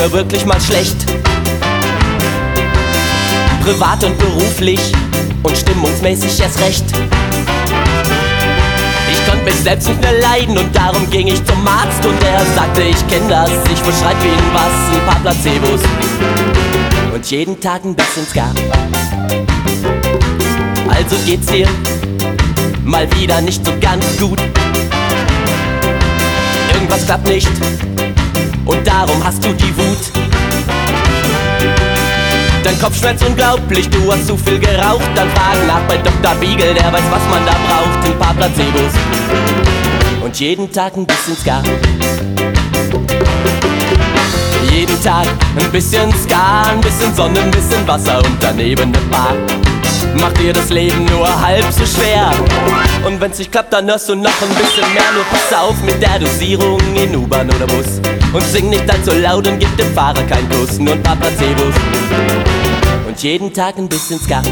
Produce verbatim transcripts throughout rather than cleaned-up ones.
mir wirklich mal schlecht. Privat und beruflich und stimmungsmäßig erst recht. Ich konnte mich selbst nicht mehr leiden und darum ging ich zum Arzt und er sagte, ich kenn das, ich verschreib Ihnen was, ein paar Placebos und jeden Tag ein bisschen Ska. Also geht's dir mal wieder nicht so ganz gut. Irgendwas klappt nicht und darum hast du die Wut. Dein Kopf schmerzt unglaublich, du hast zu viel geraucht. Dann frag nach bei Doktor Beagle, der weiß, was man da braucht. Ein paar Placebos und jeden Tag ein bisschen Ska. Jeden Tag ein bisschen Ska, ein bisschen Sonne, ein bisschen Wasser und daneben eine Bar. Macht dir das Leben nur halb so schwer. Und wenn's nicht klappt, dann hörst du noch ein bisschen mehr. Nur pass auf mit der Dosierung in U-Bahn oder Bus. Und sing nicht allzu laut und gib dem Fahrer keinen Kuss. Nur ein paar Placebos und jeden Tag ein bisschen Ska.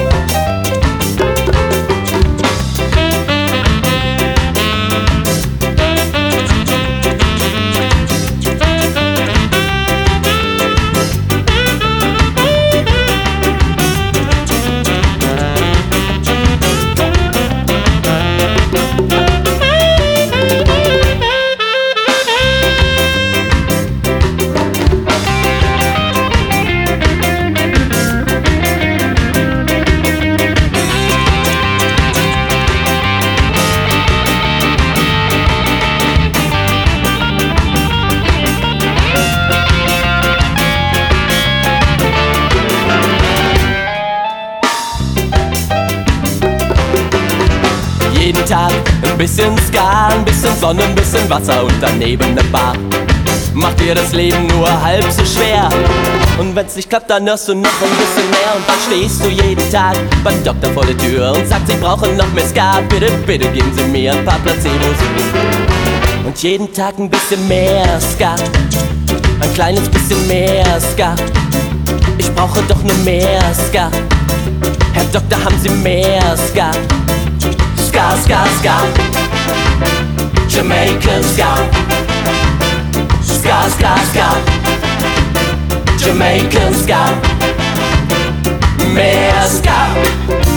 Jeden Tag ein bisschen Ska, ein bisschen Sonne, ein bisschen Wasser und daneben eine Bar. Macht dir das Leben nur halb so schwer. Und wenn's nicht klappt, dann hörst du noch ein bisschen mehr. Und dann stehst du jeden Tag beim Doktor vor der Tür und sagst, ich brauche noch mehr Ska. Bitte, bitte geben Sie mir ein paar Placebos und jeden Tag ein bisschen mehr Ska. Ein kleines bisschen mehr Ska. Ich brauche doch nur mehr Ska. Herr Doktor, haben Sie mehr Ska? Ska, Ska, Ska, Jamaican Ska. Ska, Ska, Ska, Jamaican Ska. Mehr Ska.